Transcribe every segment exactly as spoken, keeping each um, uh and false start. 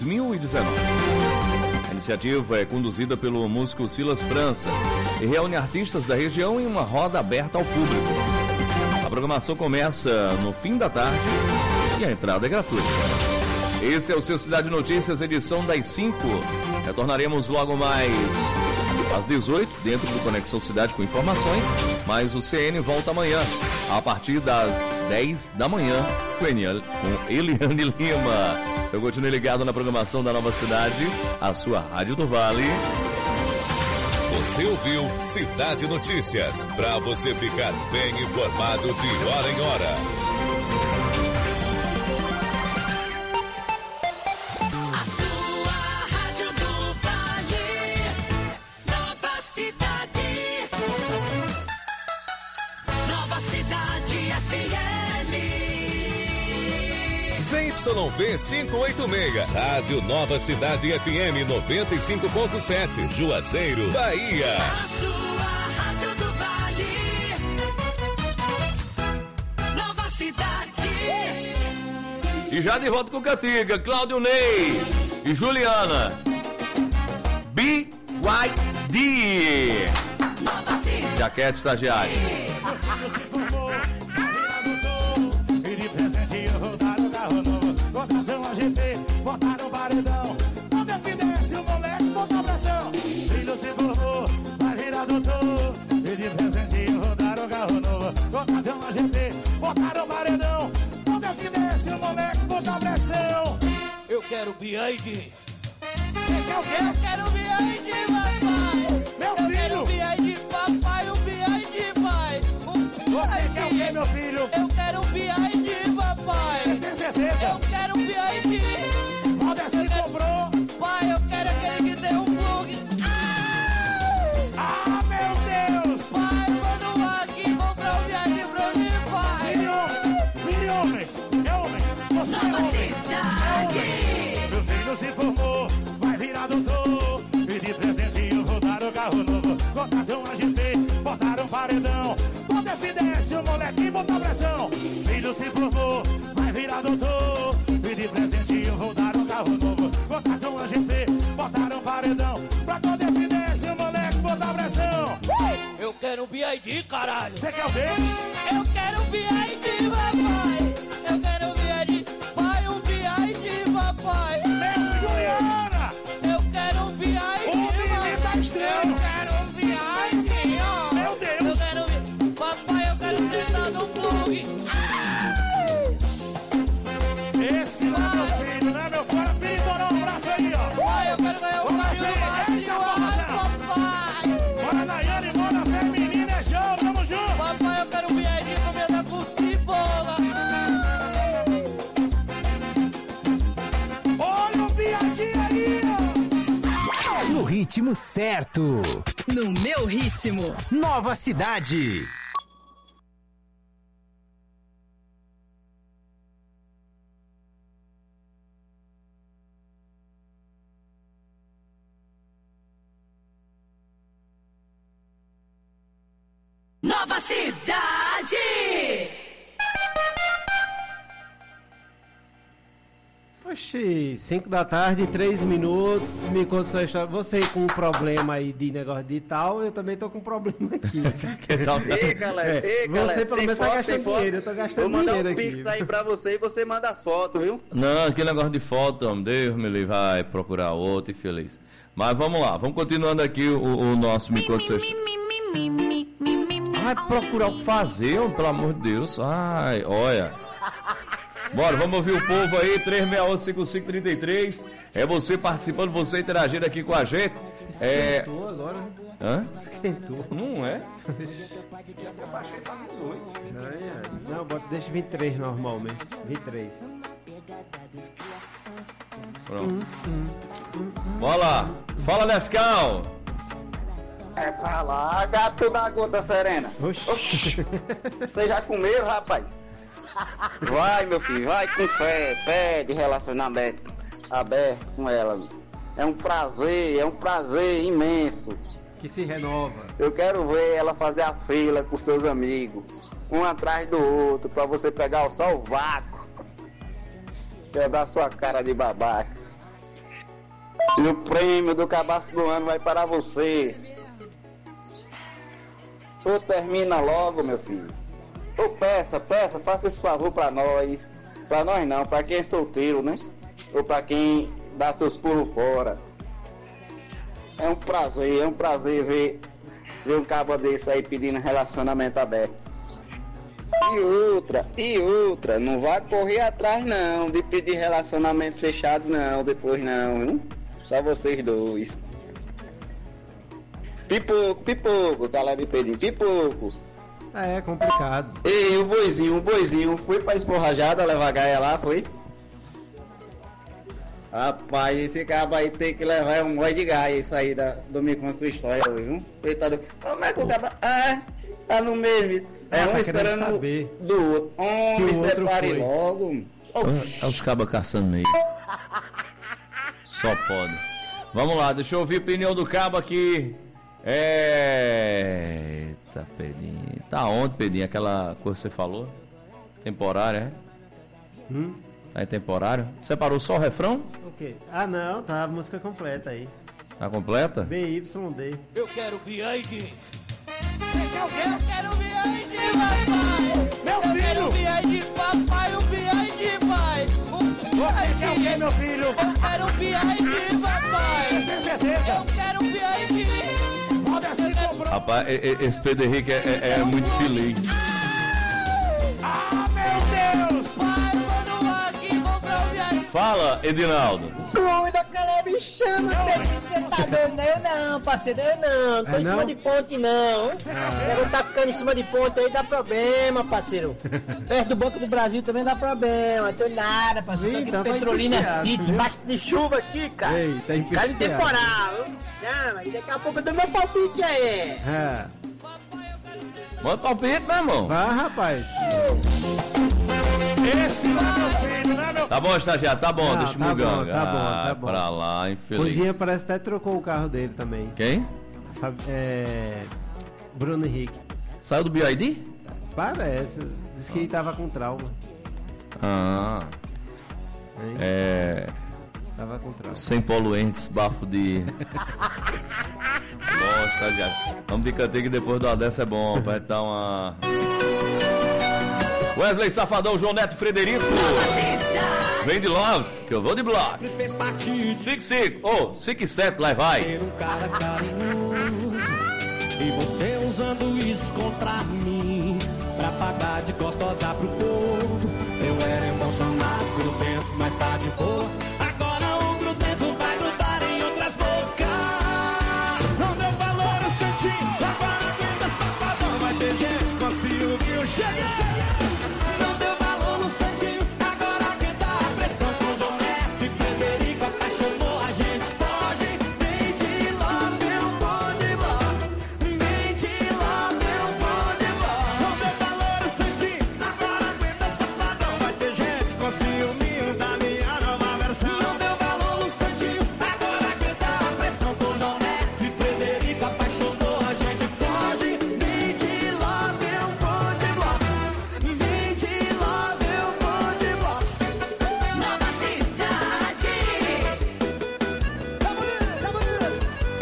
dois mil e dezenove. A iniciativa é conduzida pelo músico Silas França e reúne artistas da região em uma roda aberta ao público. A programação começa no fim da tarde e a entrada é gratuita. Esse é o seu Cidade Notícias, edição das cinco. Retornaremos logo mais às dezoito, dentro do Conexão Cidade com informações, mas o C N volta amanhã, a partir das dez da manhã, com Eliane Lima. Eu continuo ligado na programação da Nova Cidade, a sua Rádio do Vale. Você ouviu Cidade Notícias, para você ficar bem informado de hora em hora. A sua Rádio do Vale, Nova Cidade, Nova Cidade F M. Z Y V quinhentos e oitenta e seis, Rádio Nova Cidade F M noventa e cinco ponto sete, Juazeiro, Bahia. A sua Rádio do Vale, Nova Cidade. E já de volta com Cantiga, Cláudio Ney e Juliana. B Y D. Nova Cidade. Jaquete estagiário. Contratão a G P, botaram o paredão. Não defendesse o moleque, botou pressão. Filho se formou, vai virar doutor. E de presentinho rodaram o carro novo. Contratão a G P, botaram o paredão. Não defendesse o moleque, botou pressão. Eu quero B I D. Você quer o quê? Eu quero o B I D, papai. Meu Eu filho. quero o B I D, papai, o B I D, pai. O Você B I D. quer o quê, meu filho? Eu quero o B I D, papai. Você tem certeza? Eu quero o B I D. Valdeci comprou. Pai, eu quero aquele que tem um plug. Ah, meu Deus. Pai, manda um aqui comprar o B I D pra mim, pai. Filho homem, filho homem, é homem. Você é Nova homem. Cidade. Meu filho se formou, vai virar doutor. E de presentinho rodaram o carro novo. Contratão a G P, botaram paredão. Quando defendesse o moleque, botou pressão. Filho se formou, vai virar doutor. E de presentinho rodaram o carro novo. Contratão a G P, botaram paredão. Pra quando defendesse o moleque, botar pressão. Eu quero o B I D, caralho. Você quer ver? Eu quero o B I D, papai. Eu quero o B I D. Pai, o B I D, papai. Meu Juliana! Eu quero o B I D, O menino tá estranho. Eu quero o B I D, ó. Meu Eu Deus! quero o papai, eu quero sentar no plug. Esse não é meu filho, né, meu cara? Pintorou um braço aí, ó. Pai, eu quero ganhar um Vamos carrinho fazer, mais eita, vamos fazer. papai. Bora, Daiane, bora, feminina, é show, tamo junto! Papai, eu quero o B I D comendo com cebola. Olha o piadinha aí, ó! No ritmo certo. No meu ritmo. Nova Cidade. Nova Cidade. Oxi, cinco da tarde, três minutos, me conta sua história. Você com um problema aí de negócio de tal, eu também tô com um problema aqui. Que tal? Ei, galera, É, ei, galera. você pelo tem menos tá foto, gastando tem foto. dinheiro, eu tô gastando Vou mandar dinheiro um aqui. pix aí pra você e você manda as fotos, viu? Não, aquele negócio de foto, homem, Deus me livre, vai procurar outro e feliz. Mas vamos lá, vamos continuando aqui o, o nosso Me Conta Sua História. Ai, procurar o que fazer, homem, pelo amor de Deus. Ai, olha. Bora, vamos ouvir o povo aí, três seis um, cinco cinco três três. É você participando, você interagindo aqui com a gente. É... Esquentou agora, né? Hã? Esquentou. Não é? Não, bota, deixa vinte e três normalmente. vinte e três. Pronto. Bora lá. Fala, Nescau. É pra lá, gato da gota serena. Oxi. Oxi. Você já comeu, rapaz? Vai, meu filho, vai com fé, pede relacionamento aberto com ela. É um prazer, é um prazer imenso. Que se renova. Eu quero ver ela fazer a fila com seus amigos, um atrás do outro, pra você pegar o só o vácuo. Quebrar sua cara de babaca. E o prêmio do cabaço do ano vai para você. Ou termina logo, meu filho. Ou peça, peça, faça esse favor pra nós. Pra nós não, pra quem é solteiro, né? Ou pra quem dá seus pulos fora. É um prazer, é um prazer ver, ver um cabo desse aí pedindo relacionamento aberto. E outra, e outra, não vai correr atrás não, de pedir relacionamento fechado não, depois não, viu? Só vocês dois. Pipoco, pipoco, galera me pedindo, pipoco. É, é complicado. Ei, o boizinho, o boizinho, foi pra esporrajada levar a gaia lá, foi? Rapaz, esse cabo aí tem que levar um boi de gaia, isso aí da, do Me Conta Sua História, viu? Você tá do... Como é que o cabo... Ah, tá no mesmo. É Ah, um tá esperando saber do outro. Homem, se o outro separe foi. logo. É os cabas caçando meio. Só pode. Vamos lá, deixa eu ouvir a opinião do cabo aqui. É... Eita, Pedrinho. Tá onde, Pedrinho? Aquela coisa que você falou? Temporária, é? Hum? Tá em temporário? Você parou só o refrão? O quê? Ah, não, tá a música completa aí. Tá completa? B Y D. Eu quero B I D. Você quer o quê? Eu quero o B I D, papai. Meu Eu filho. quero o B I D, papai. O B I D, pai. O Você quer o quê, meu filho? Eu quero o B I D, papai. Você tem certeza? Eu quero o B I D. Pode assim comprou. Rapaz, e- e- esse Pedro Henrique é, é- é muito feliz. Ah, meu Deus! Pai, manda aqui comprar o B I D. Fala, Edinaldo. Cuida, cara, me chama, Pedro, você tá doido? Eu não, parceiro, eu não, tô É em cima não? de ponte não. Quero tá ficando em cima de ponte aí, dá problema, parceiro. Perto do Banco do Brasil também dá problema, não tô nada, parceiro. Ih, Tô tá aqui em Petrolina enfiado, City, viu? embaixo de chuva aqui, cara. Ei, tá Cara de enfiado. temporal, viu? Chama, e daqui a pouco eu dou meu palpite aí. É. Manda palpite, meu irmão. Vá, rapaz. Esse não é meu filho, não é meu Tá bom, estagiário, tá bom, Tá, deixa o tá Muganga. bom, tá bom, tá Ah, bom. pra lá, infeliz. Coisinha parece que até trocou o carro dele também. Quem? Fab- É... Bruno Henrique. Saiu do B I D? Parece. Disse que tava com trauma. Ah, Hein? é... Tava com trauma. Sem poluentes, bafo de... Bom, estagiário. Vamos de canteiro que depois do dessa é bom, pra gente dar uma... Wesley Safadão, João Neto e Frederico. Nova Cidade. Vem de love, que eu vou de bloco. fez parte cinco cinco, ô, cinco sete, lá vai. ser um cara carinhoso. E você usando isso contra mim, pra pagar de gostosa pro povo. Eu era emocionado, grudento, mas tá de boa. Agora o grudento vai grudar em outras bocas. Não deu valor, eu senti. Agora aguenta safadão. Vai ter gente com ciúme que eu cheguei. Não deu valor no santinho, agora aguenta a pressão. Com João Neto e Frederico apaixonou, a gente foge. Vem de lá, meu bom de bola. Vem de lá, meu bom de bola. Não deu valor no santinho, agora aguenta safadão. Vai ter gente com ciúminho da minha nova versão. Não deu valor no santinho, agora aguenta a pressão. Com João Neto e Frederico apaixonou, a gente foge. Vem de lá, meu bom de bola. Vem de lá, meu bom de bola. Nova Cidade. Tá bonito, tá bonito.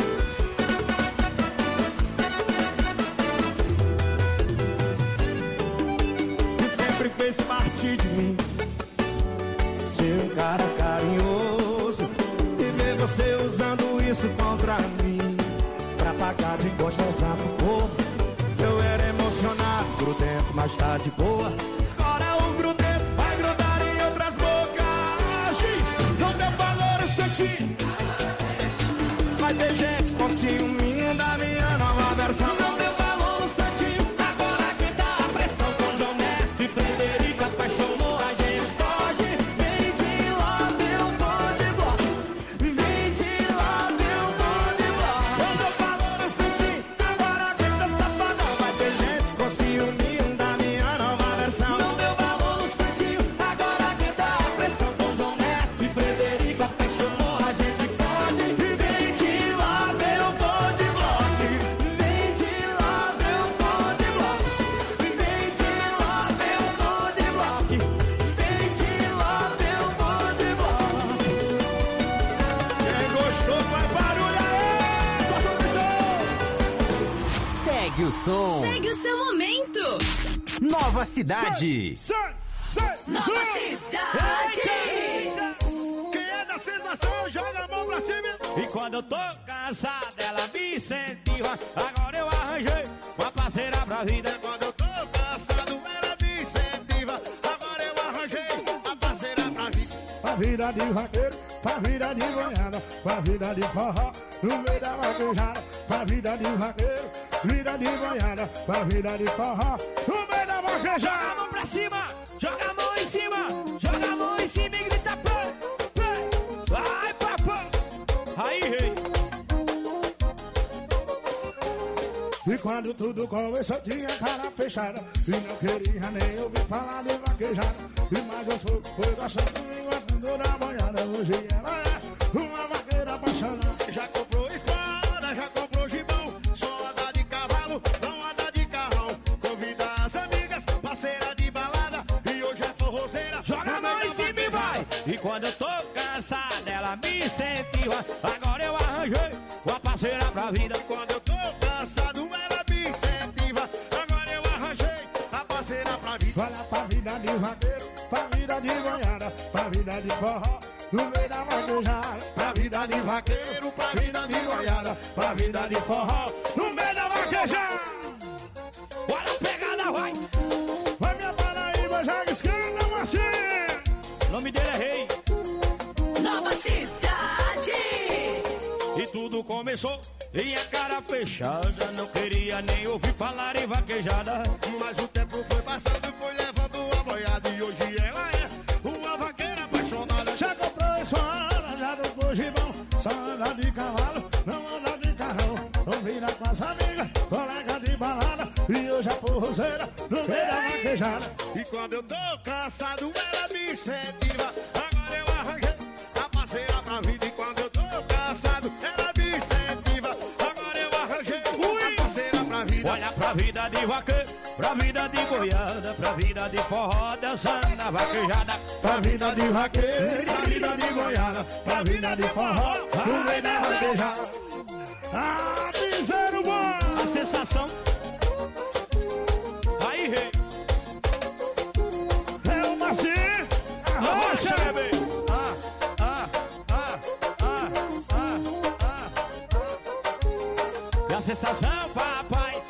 E sempre fez parte de mim ser um cara carinhoso. E ver você usando isso contra mim, pra pagar de gostosa pro povo. Eu era emocionado, grudento, mas tá de boa. Agora o grudento vai grudar em outras bocas. X, não deu valor, eu senti. Vai ter gente com ciúminho da minha nova versão. Não deu valor no santinho, agora quem tá a pressão. Com João Neto e Frederico apaixonou, a gente foge. Vem de lá, meu bom de bloco. Vem de lá, meu bom de bloco. Não deu valor no santinho, agora quem tá safadão. Vai ter gente com ciúminho da minha nova versão. Não deu valor no santinho, agora quem tá a pressão. Com João Neto e Frederico apaixonou, a gente foge. Vem de lá, meu bom Segue o som. Segue o seu momento. Nova Cidade. Sai, sai, Nova sai. Cidade. Quem é da sensação, joga a mão pra cima. E quando eu tô cansado, ela me incentiva. Agora eu arranjei uma parceira pra vida. Quando eu tô cansado, ela me incentiva. Agora eu arranjei a parceira pra vida. Pra vida de vaqueiro, pra vida de goiaba, pra vida de forró, no meio da vaquejada. Pra vida de vaqueiro, vida de goiaba, pra vida de forró, no meio da vaquejada. Joga a mão pra cima, joga a mão em cima, joga a mão em cima e grita play, play. Vai, papai. Aí, rei. E quando tudo começou tinha cara fechada e não queria nem ouvir falar de vaquejada. E mais aos poucos foi gostando e gostando da banhada. Hoje ela é uma vaqueira apaixonada. Já comprou espada, já comprou gibão, só anda de cavalo, não anda de carrão. Convida as amigas, parceira de balada, e hoje é forrozeira. Joga a mão em cima e vai. E quando eu tô cansado, ela me incentiva. Agora eu arranjei uma parceira pra vida. Quando eu tô cansado, ela me incentiva. Agora eu arranjei a parceira pra vida. Olha pra vida de vaqueiro, pra vida de goiada, pra vida de forró, no meio da vaquejada. Pra vida de vaqueiro, pra vida de goiada, pra vida de forró, no meio da vaquejada. Bora pegada, vai. Vai minha Paraíba, joga escanda, você. O nome dele é Rei. Nova Cidade. E tudo começou e a cara fechada. Não queria nem ouvir falar em vaquejada. Mas o tempo foi passando, foi levando a boiada. E hoje ela é uma vaqueira apaixonada. Já comprou espada, já comprou gibão, só anda de cavalo, não anda de carrão. Convida com as amigas, colega de balada, e hoje é forrozeira, no meio da vaquejada. E quando eu tô cansado, ela me incentiva. Agora eu arranjei a parceira pra vida. E quando eu tô cansado, ela me incentiva. Agora eu arranjei a parceira pra vida. Olha pra vida de vaqueiro, pra vida de goiada, pra vida de forró, dançando na vaquejada. Pra vida de vaqueiro, pra vida de goiada, pra vida de forró, no meio da vaquejada. Ah, piseiro bom! A sensação. Aí, Rei. É o macio, a rocha, bebê. Ah, ah, ah, ah, ah, ah, ah. E a sensação, papai,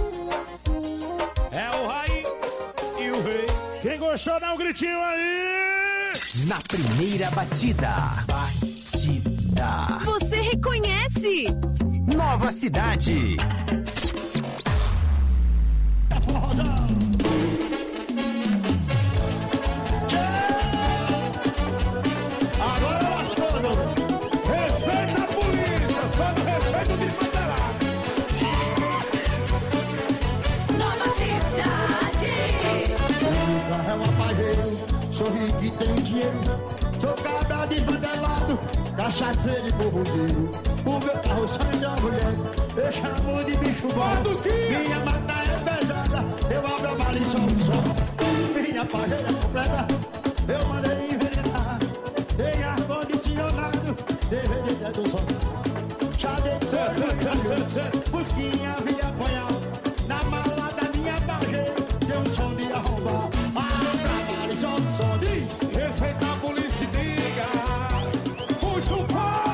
é o Raí e o Rei. Quem gostou, dá um gritinho aí! Na primeira batida. Batida. Você reconhece? Nova Cidade. Agora lascou, meu. Respeita a polícia, só no respeito de Mandelá. Nova Cidade. O carro é um apagueiro, sou rico e tenho dinheiro. Sou cabra desmantelado, cachaceiro e borrogueiro. O meu carro sai da mulher, eu chamo de bicho bom. Minha mata é pesada, eu abro a bala e solto o som. Minha parreira é completa, eu mandei envenenar. Tem ar-condicionado, D V D do som. Já desceu, busquinha via apanhar. Na mala da minha parreira, tem um som de arrombar. Abra a bala e solto o som. Diz, respeita a polícia e diga, puxa o fogo.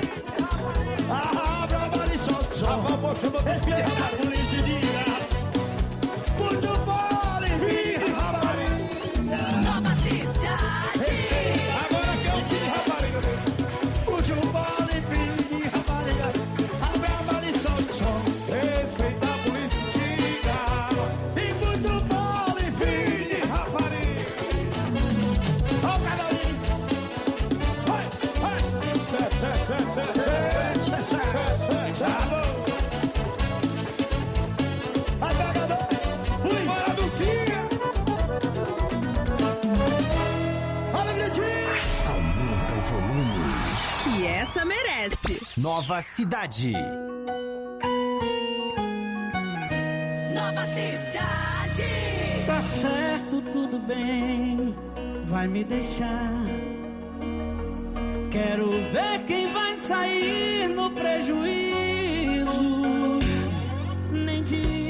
Abra a bala e solta o som. Respeita a polícia e diga, puxa o fogo e vira rapariga. Nova Cidade. Agora que é o filho de rapariga. Puxa o fogo e vira rapariga. Abra a bala e solta o som. Respeita a polícia e diga, e puxa o fogo e vira rapariga. Ó o cavalinho. Vai, vai. Sete, sete, sete, sete, sete, sete, sete, sete, sete. Alô. Vai, pegador. Fui. Bora do Quinha. Olha o gritinho. Aumenta o volume. Que essa merece. Nova Cidade. Nova Cidade. Tá certo, tudo bem, vai me deixar. Quero ver quem vai sair no prejuízo. Nem diz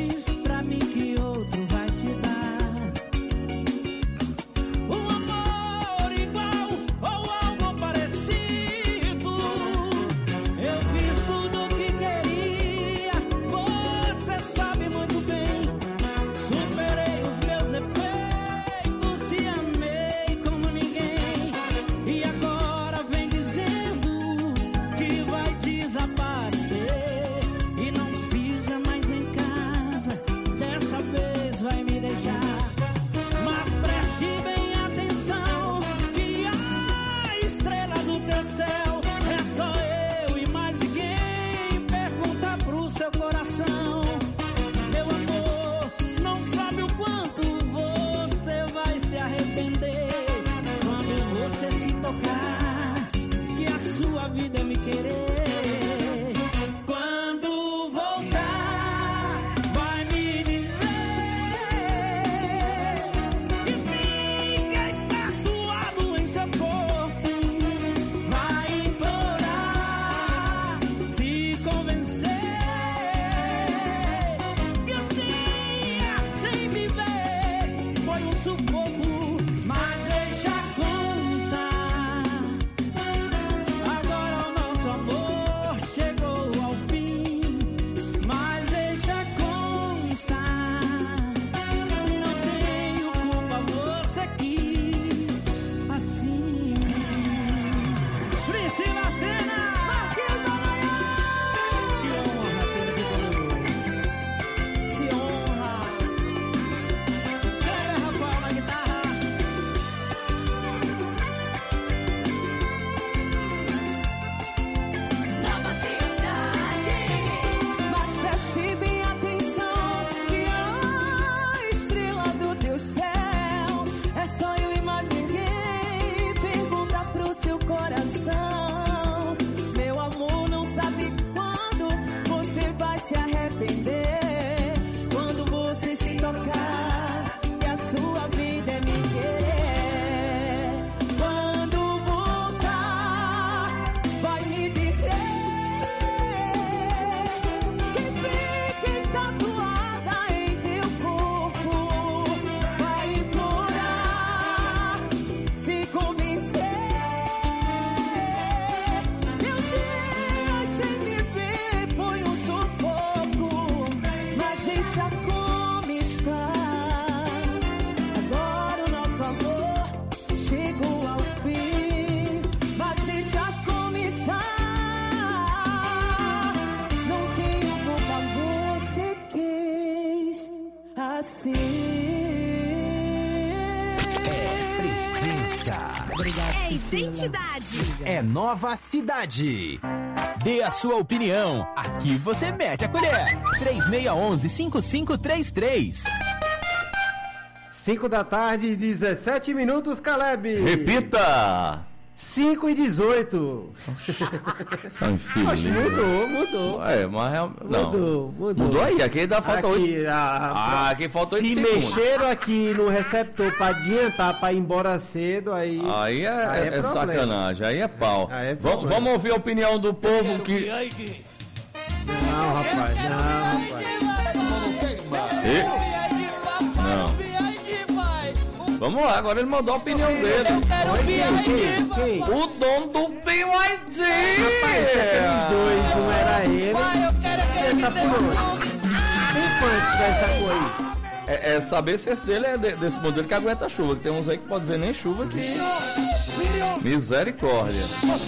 É identidade. É Nova Cidade. Dê a sua opinião. Aqui você mete a colher. três seis um um, cinco cinco três três. cinco da tarde, dezessete minutos, Caleb. Repita! cinco e dezoito. São filhos. Acho que mudou, mudou. É, mas real- não. Mudou, mudou. Mudou aí, aqui ainda falta Aqui, oito. a- Ah, aqui falta oito Se segundos. mexeram aqui no receptor pra adiantar, pra ir embora cedo, aí... Aí é, Aí é é problema. sacanagem, aí é pau. Aí é Vam- problema. vamos ouvir a opinião do povo que. Não, rapaz, não, rapaz. E? Não. Vamos lá, agora ele mandou a opinião dele. Quem? Quem? O dono do B Y D! Rapaz, se aqueles dois não era ele, ele tá por onde? Quem foi que fez essa coisa aí? É, é saber se esse dele é de- desse modelo que aguenta a chuva, que tem uns aí que pode ver nem chuva aqui. Misericórdia.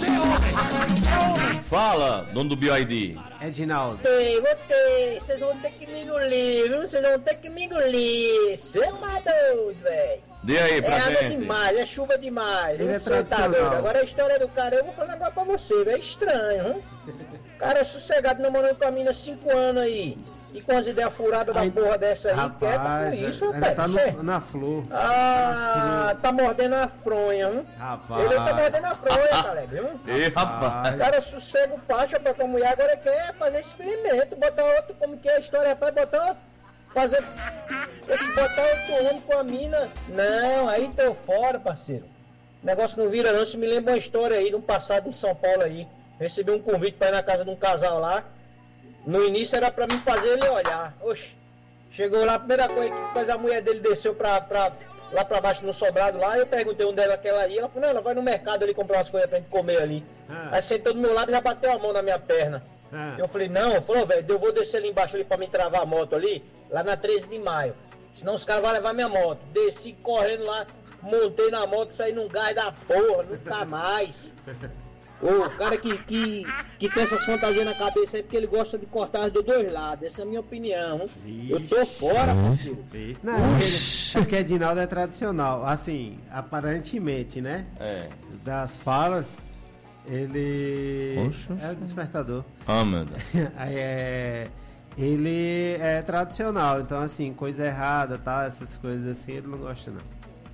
Fala, dono do B Y D. Edinaldo. Votei, votei. Vocês vão ter que me engolir, viu? Vocês vão ter que me engolir. Você é mais doido, velho. Dê aí pra É água gente. demais, é chuva demais. Ele é Você tá tradicional. doido. Agora a história do cara, eu vou falar um negócio pra você, velho. É estranho, hein? Cara sossegado namorando com a mina há cinco anos aí. E com as ideias furadas da Aí, porra dessa aí, quieta Rapaz, com isso, ainda rapaz. tá Isso é- no- na flor. Ah, tá mordendo a fronha, hein? Rapaz. Ele tá mordendo a fronha, Caleb, viu? Ei, rapaz. O cara sossega o faixa pra com a mulher, agora quer fazer experimento, botar outro, como que é a história, rapaz, botar, fazer, deixa eu botar outro homem com a mina. Não, aí tô fora, parceiro. O negócio não vira não, se me lembra uma história aí, de um passado em São Paulo aí. Recebi um convite pra ir na casa de um casal lá. No início era pra mim fazer ele olhar. Oxe, chegou lá, a primeira coisa que faz a mulher dele desceu pra, pra, lá pra baixo no sobrado lá. Eu perguntei onde era aquela aí. Ela falou, não, ela vai no mercado ali comprar umas coisas pra gente comer ali. Ah. Aí sentou do meu lado e já bateu a mão na minha perna. Ah. Eu falei, não, falou, velho, eu vou descer ali embaixo ali pra me travar a moto ali, lá na treze de maio. Senão os caras vão levar minha moto. Desci correndo lá, montei na moto, saí num gás da porra, nunca mais. O cara que, que, que tem essas fantasias na cabeça aí porque ele gosta de cortar dos dois lados. Essa é a minha opinião. Eu tô fora, parceiro. Não, porque, porque Edinaldo é tradicional. Assim, aparentemente, né? É. Das falas, ele Oxe, é o despertador. Ah, meu Deus. Aí é, ele é tradicional, então assim, coisa errada, tá? Essas coisas assim, ele não gosta não.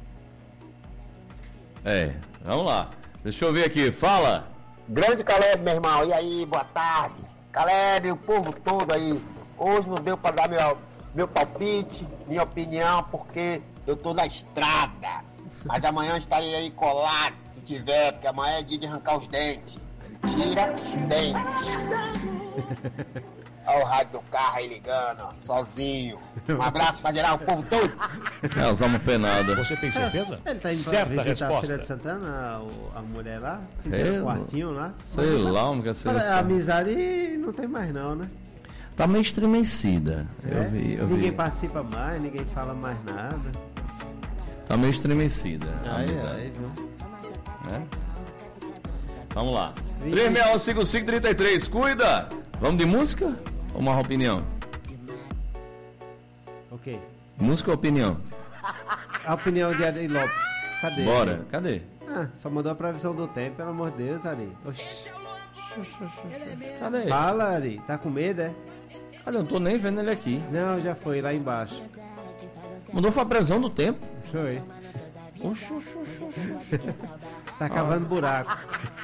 É, vamos lá. Deixa eu ver aqui, fala. Grande Caleb, meu irmão, e aí, boa tarde. Caleb, o povo todo aí, hoje não deu pra dar meu, meu palpite, minha opinião, porque eu tô na estrada. Mas amanhã estarei aí colado, se tiver, porque amanhã é dia de arrancar os dentes. Tira os dentes. Olha o rádio do carro aí ligando, ó, sozinho. Um abraço pra geral, o povo todo. É, as almas penadas. Você tem certeza? Ele tá indo pra Certa visitar a resposta. Feira de Santana, o- a mulher lá, É, fizeram um quartinho lá. Sei lá, como que é ser Olha, esse a cara. amizade não tem mais não, né? Tá meio estremecida. É? Eu vi, eu Ninguém vi. participa mais, ninguém fala mais nada. Tá meio estremecida a Ai, amizade. ai, viu? Né? Vamos lá. três seis um cinco cinco três três, cuida! Vamos de música ou uma opinião? Ok. Música ou opinião? A opinião de Ari Lopes. Cadê? Bora, cadê? Ah, só mandou a previsão do tempo, pelo amor de Deus, Ari. Oxi. Cadê? Fala, Ari. Tá com medo, é? Cadê? Eu não tô nem vendo ele aqui. Não, já foi lá embaixo. Mandou foi a previsão do tempo. Foi. Oxi, oxi, oxi, oxi. Tá cavando buraco.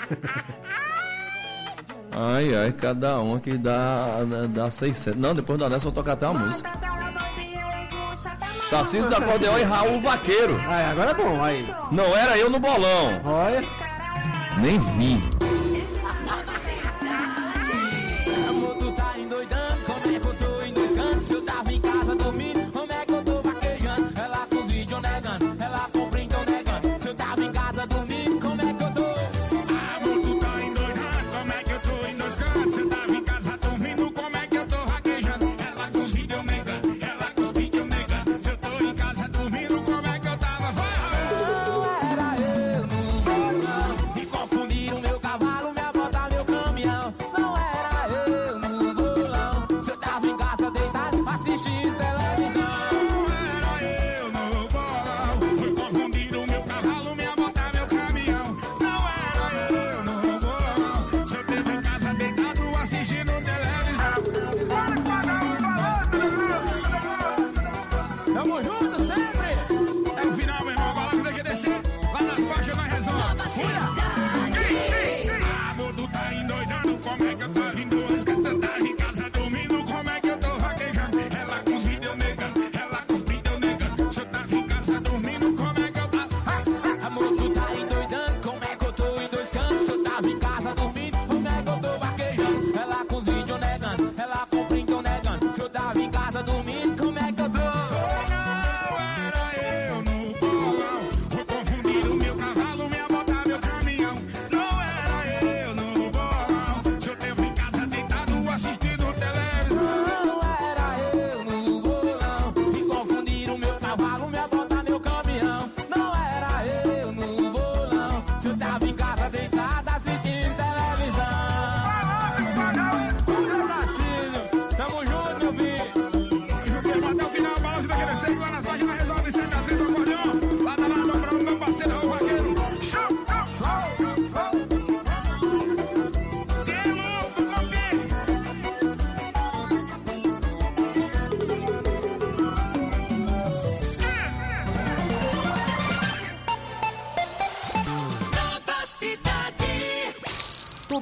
Ai, ai, cada um aqui dá, dá, dá seiscentos. Não, depois da dessa eu vou tocar até uma música. Tarcísio da Acordeão e Raul Vaqueiro. Ai, agora é bom, aí. Não era eu no bolão. Olha. Nem vi. Nova cidade. Amor, tu tá endoidando, como é que eu tô em dois cantos? Se eu tava em casa dormindo, como é que eu tô vaquejando? Ela com vídeo negando, ela com print negando. Se eu tava em casa dormindo, como é que eu tô? Amor, tu tá endoidando, como é que eu tô em dois cantos? Se eu tava em casa dormindo, como é que eu tô vaquejando? Ela com vídeo negando, ela com vídeo negando. Se eu tô em casa dormindo, como é que eu tava? Era eu no bolão, me confundiram meu carro.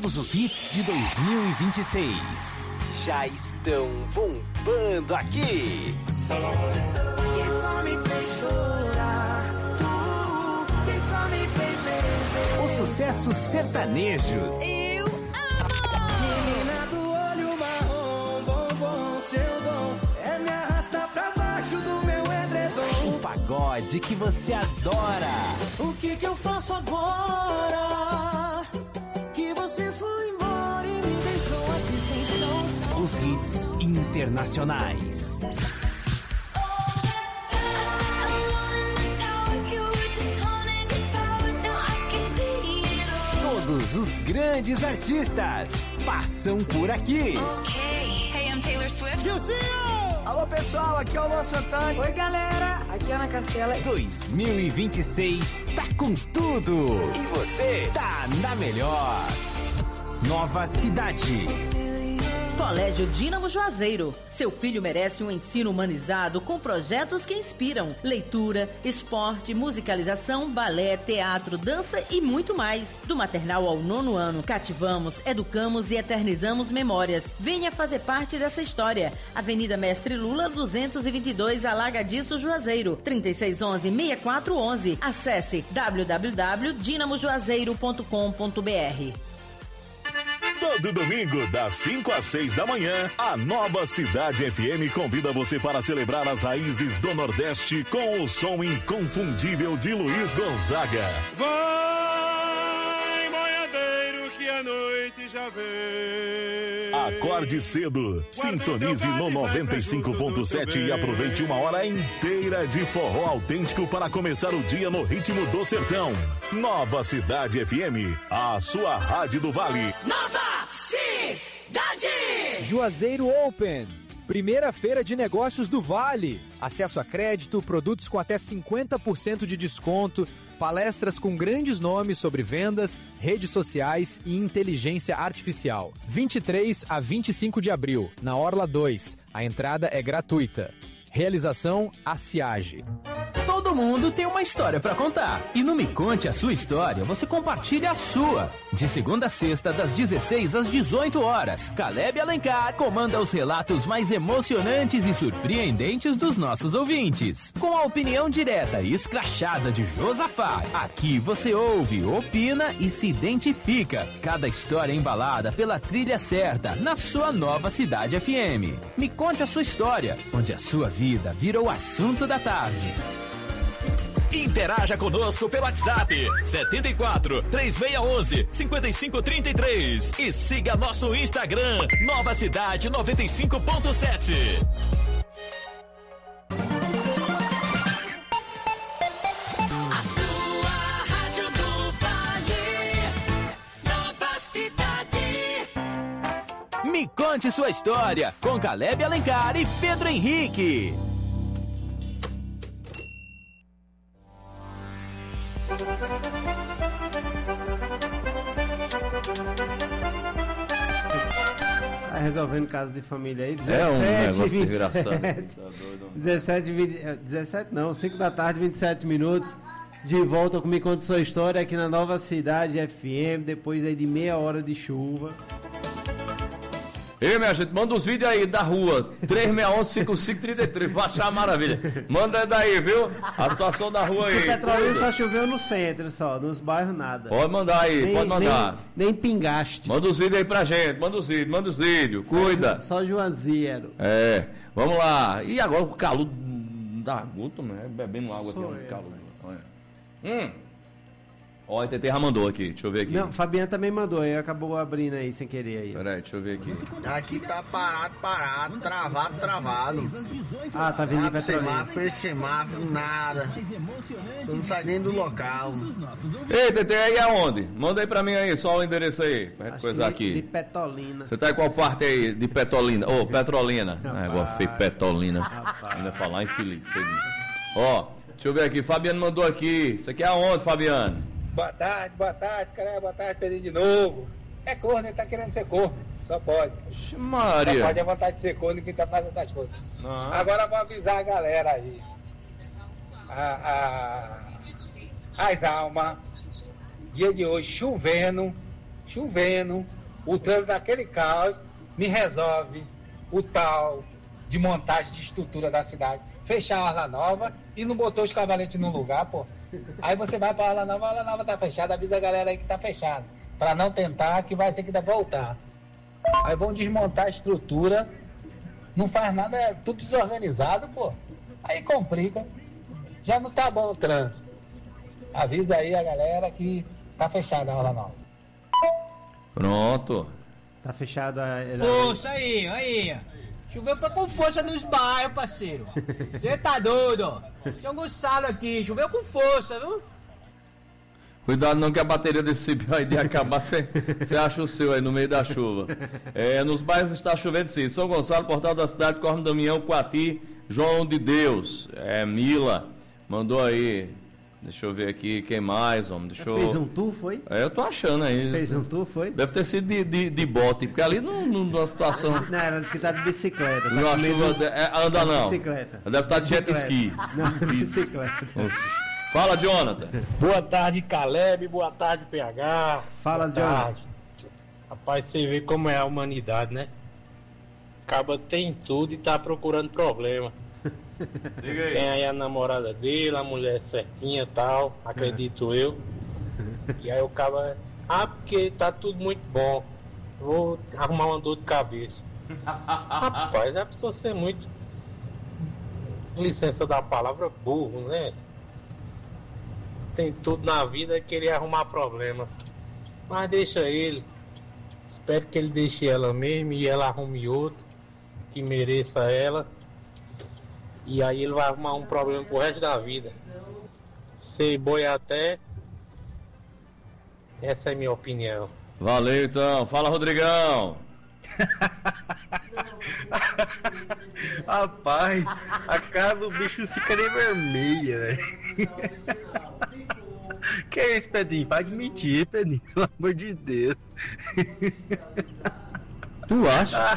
Todos os hits de dois mil e vinte e seis já estão bombando aqui. Que só me fez chorar, tu que só me fez beber. Os sucessos sertanejos. Eu amo! Menina do olho marrom, bombom, seu dom é me arrastar pra baixo do meu edredom. O pagode que você adora. O que que eu faço agora? Que você foi embora e me deixou aqui sem chão. Os hits internacionais. Todos os grandes artistas passam por aqui. Ok, hey, I'm Taylor Swift. Alô pessoal, aqui é o Luan Santana. Oi galera, aqui é Ana Castela. dois mil e vinte e seis tá com tudo. E você tá na melhor. Nova Cidade. Colégio Dínamo Juazeiro. Seu filho merece um ensino humanizado com projetos que inspiram. Leitura, esporte, musicalização, balé, teatro, dança e muito mais. Do maternal ao nono ano, cativamos, educamos e eternizamos memórias. Venha fazer parte dessa história. Avenida Mestre Lula, duzentos e vinte e dois, Alagadiço, Juazeiro. trinta e seis onze, sessenta e quatro onze. Acesse w w w ponto dinamo juazeiro ponto com ponto b r. Todo domingo, das cinco às seis da manhã, a Nova Cidade F M convida você para celebrar as raízes do Nordeste com o som inconfundível de Luiz Gonzaga. Vai, boiadeiro, que a noite já vem. Acorde cedo, sintonize no noventa e cinco ponto sete e aproveite uma hora inteira de forró autêntico para começar o dia no ritmo do sertão. Nova Cidade F M, a sua rádio do Vale. Nova Cidade! Juazeiro Open, primeira feira de negócios do Vale. Acesso a crédito, produtos com até cinquenta por cento de desconto, palestras com grandes nomes sobre vendas, redes sociais e inteligência artificial. vinte e três a vinte e cinco de abril, na Orla dois. A entrada é gratuita. Realização Aciage. Todo mundo tem uma história pra contar. E no Me Conte a Sua História, você compartilha a sua. De segunda a sexta, das dezesseis às dezoito horas, Caleb Alencar comanda os relatos mais emocionantes e surpreendentes dos nossos ouvintes. Com a opinião direta e escrachada de Josafá, aqui você ouve, opina e se identifica. Cada história embalada pela trilha certa, na sua Nova Cidade F M. Me Conte a Sua História, onde a sua vida virou assunto da tarde. Interaja conosco pelo WhatsApp setenta e quatro, três seis um um, cinco cinco três três e siga nosso Instagram Nova Cidade noventa e cinco ponto sete. A sua rádio do Vale, Nova Cidade. Me Conte Sua História, com Caleb Alencar e Pedro Henrique. Tá resolvendo caso de família aí. É um negócio engraçado. dezessete, vinte, dezessete não, cinco da tarde, vinte e sete minutos. De volta comigo, conta sua história aqui na Nova Cidade F M, depois aí de meia hora de chuva. Ei, minha gente, manda os vídeos aí da rua, três seis um, cinco cinco três três, vai achar maravilha. Manda daí, viu? A situação da rua aí. O Petrolina só choveu no centro só, nos bairros nada. Pode mandar aí, nem, pode mandar. Nem, nem pingaste. Manda os vídeos aí pra gente, manda os vídeos, manda os vídeos, cuida. Só Juazeiro. É, vamos lá. E agora o calor da Guto, né? Bebendo água tem um calor. Olha. Hum. Ó, a T T já mandou aqui, deixa eu ver aqui. Não, Fabiana também mandou, aí acabou abrindo aí sem querer aí. Peraí, deixa eu ver aqui. Aqui tá parado, parado, travado, travado. Ah, tá vindo de Petrolina. Semáforo, fez semáforo, nada. Você não sai nem do local. Ei, T T, aí aonde? Manda aí pra mim aí, só o endereço aí, pra gente coisar de, aqui. De Petolina. Você tá em qual parte aí de Petolina? Ô, oh, Petrolina. Ah, agora foi Petolina. Rapaz. Ainda falar infeliz, Pedrinho. Ó, deixa eu ver aqui, Fabiano mandou aqui. Isso aqui é aonde, Fabiano? Boa tarde, boa tarde, cara, boa tarde, Pedrinho de novo. É corno, ele tá querendo ser corno, só pode. Maria. Só pode a vontade de ser corno quem tá fazendo essas coisas. Ah. Agora vou avisar a galera aí. A, a, as almas, dia de hoje chovendo, chovendo, o trânsito daquele caos, me resolve o tal de montagem de estrutura da cidade. Fechar a Orla Nova e não botou os cavaletes no lugar, pô. Aí você vai pra Orla Nova, a Orla Nova tá fechada, avisa a galera aí que tá fechada. Pra não tentar, que vai ter que dar voltar. Aí vão desmontar a estrutura, não faz nada, é tudo desorganizado, pô. Aí complica. Já não tá bom o trânsito. Avisa aí a galera que tá fechada a Orla Nova. Pronto. Tá fechada. Força aí, aí. Choveu foi com força nos bairros, parceiro. Você tá doido? Seu Gonçalo aqui, choveu com força, viu? Cuidado não que a bateria desse C P aí de acabar, você acha o seu aí no meio da chuva. É, nos bairros está chovendo sim. São Gonçalo, Portal da Cidade, Corno Damião, Coati, João de Deus. É, Mila, mandou aí. Deixa eu ver aqui, quem mais, homem? Deixa eu... Fez um tour, foi? É, eu tô achando aí. Fez um tour, foi? Deve ter sido de, de, de bote, porque ali não, não, numa situação... Não, ela disse que tá de bicicleta. Tá Numa chuva, de... é, anda tá não. De bicicleta. Deve estar de jet ski. Não, de bicicleta. Oxi. Fala, Jonathan. Boa tarde, Caleb. Boa tarde, P H. Fala, Boa Jonathan. Tarde. Rapaz, você vê como é a humanidade, né? Acaba tem tudo e tá procurando problema. Diga aí. Tem aí a namorada dele, a mulher certinha e tal, acredito eu. E aí o cara, ah, porque tá tudo muito bom. Vou arrumar uma dor de cabeça. Rapaz, a pessoa ser muito, licença da palavra, burro, né? Tem tudo na vida é querer arrumar problema. Mas deixa ele. Espero que ele deixe ela mesmo e ela arrume outro que mereça ela. E aí ele vai arrumar um problema pro resto da vida. Ser boi até. Essa é a minha opinião. Valeu então. Fala, Rodrigão. Rapaz, a cara do bicho fica nem vermelha, velho. Que é isso, Pedrinho? Para de mentir, Pedrinho, pelo amor de Deus. Tu acha?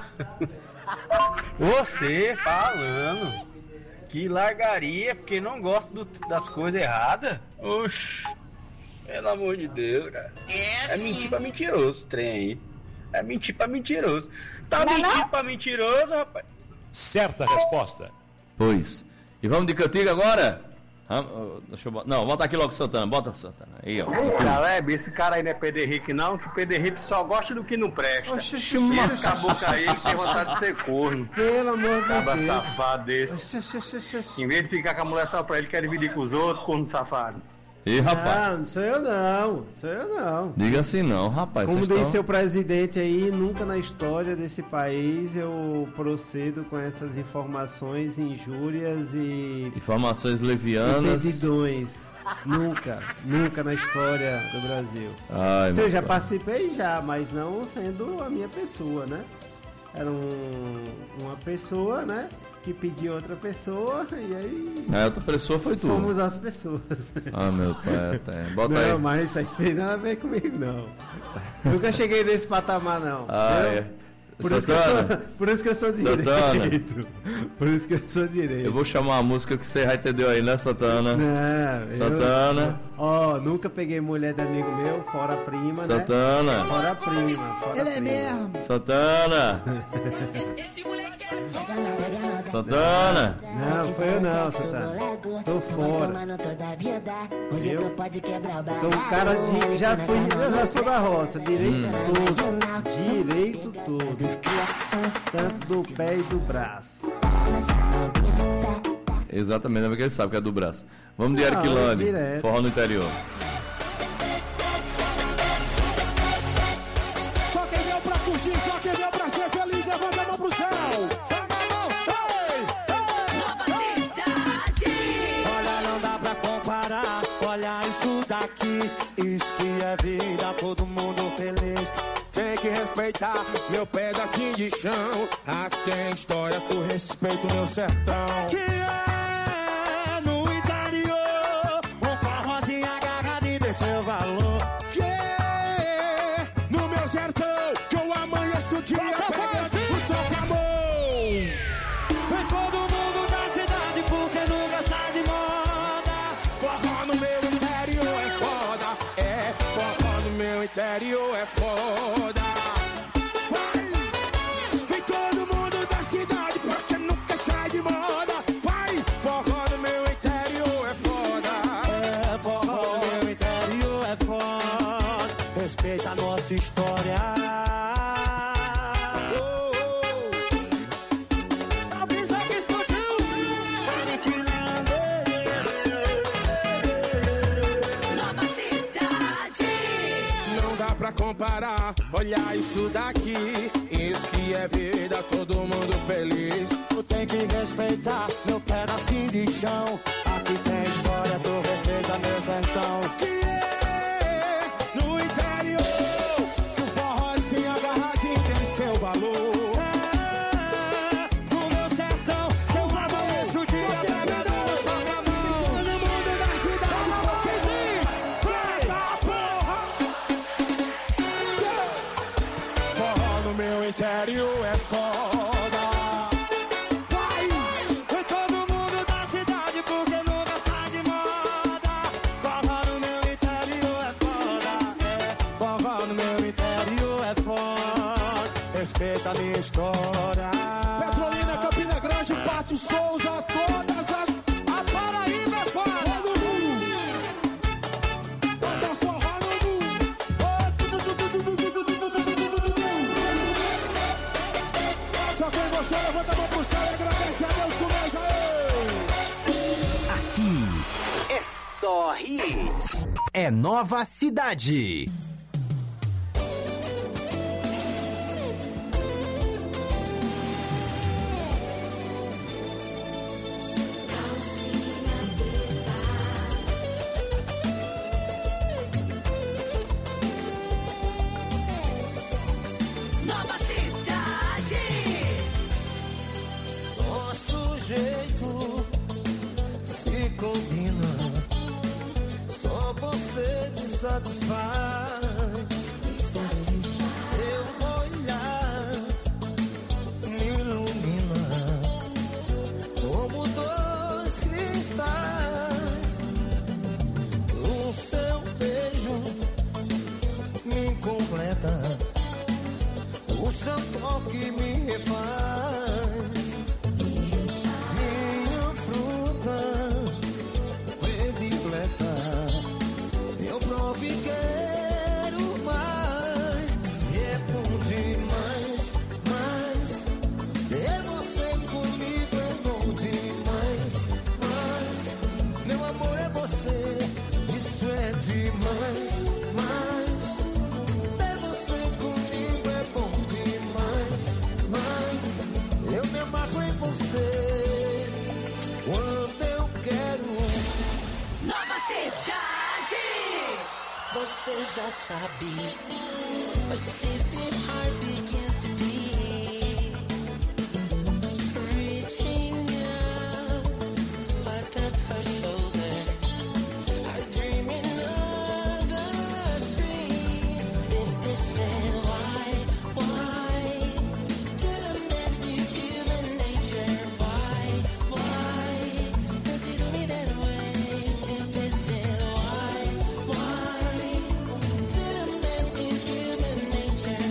Você falando que largaria porque não gosta do, das coisas erradas? Oxi, pelo amor de Deus, cara. É, é mentir pra mentiroso, trem aí. É mentir pra mentiroso. Tá não, mentindo não? pra mentiroso, rapaz? Certa resposta. Pois. E vamos de cantiga agora? Ah, deixa eu... Não, bota aqui logo Santana. Bota Santana. Aí, ó. Caleb, esse cara aí não é Pedro Henrique, não, que o Pedro Henrique só gosta do que não presta. Oxe, esse caboclo aí tem vontade de ser corno. Pelo amor de Caba Deus. safado desse. Oxe, oxe, oxe, oxe. Em vez de ficar com a mulher só pra ele, quer dividir com os outros, corno safado. Ih, rapaz. Não, não sou eu não. Sou eu não. Diga assim não, rapaz. Como vocês disse tão... seu presidente aí, nunca na história desse país eu procedo com essas informações injúrias e... Informações levianas. E perdidões. Nunca, nunca na história do Brasil. Ai, Se eu já pai. participei já, mas não sendo a minha pessoa, né? Era um, uma pessoa, né? Que pediu outra pessoa e aí... A outra pessoa foi tu. Fomos as pessoas. Ah, meu pai, tá. Bota não, aí. Não, mas isso aí não tem nada a ver comigo, não. Nunca cheguei nesse patamar, não. Ah, entendeu? é. Por isso, que eu sou, por isso que eu sou Santana. direito. Por isso que eu sou direito. Eu vou chamar a música que você já entendeu aí, né, Santana? Não, Santana. Ó, oh, nunca peguei mulher de amigo meu, fora a prima, Santana. né? Fora a prima. Fora Ele a é prima. mesmo. Santana. Santana. Não, foi eu não, Santana. Tô fora. Eu tô um cara de... Já fui, eu já sou da roça, direito Hum. todo. Direito todo. Tanto do pé e do braço. Exatamente, é porque ele sabe que é do braço. Vamos de Não, Arquilândia, direto. forró no interior. Só quem deu pra curtir, só quem deu pra ser feliz, levanta a mão pro céu. Olha, não dá pra comparar. Olha isso daqui. Isso que é vida, todo mundo feliz. Tem que respeitar meu pedacinho de chão. Aqui tem história, tu respeita o meu sertão. Que é no interior, um forrozinho agarrado e dê seu valor. Que é no meu sertão, que eu amanheço o dia pegando o sol com amor. Vem todo mundo da cidade porque nunca sai de moda. Forró no meu interior é foda. É, forró no meu interior é foda. olha isso daqui, isso que é vida, todo mundo feliz. Tu tem que respeitar meu pedacinho de chão. Aqui tem história, tu respeita meu sertão. Que é no interior, o forró sem agarradinho tem seu valor. Interior é foda. Vai! Foi todo mundo da cidade porque nunca sai de moda. Forró no meu interior é foda. É, forró no meu interior é foda. Respeita a minha história. Petrolina, Campina Grande, Pato Souza, todas as... A Paraíba é foda. Bota forró no mundo. Só quem gostou, levanta a mão pro céu e agradece a Deus com nós aí. Aqui é só hits. É Nova Cidade. Nova Cidade. Nosso jeito se combina, só você me satisfaz. Seu olhar me ilumina como dois cristais. O seu beijo me completa, o seu toque me refaz. Minha fruta predileta, eu provo e quero mais. E é bom demais, mas ter você comigo é bom demais. Mas meu amor é você, isso é demais. Mas ter você comigo é bom demais. Mas eu me amarro em você quando eu quero. Nova Cidade. Você já sabe, mas se the heart begins to beat, reaching out, I touch her shoulder, I dream another street. If this is why, why, did a man use human nature? Why, why, does he do me that way? If this is why, why, did a man use human nature?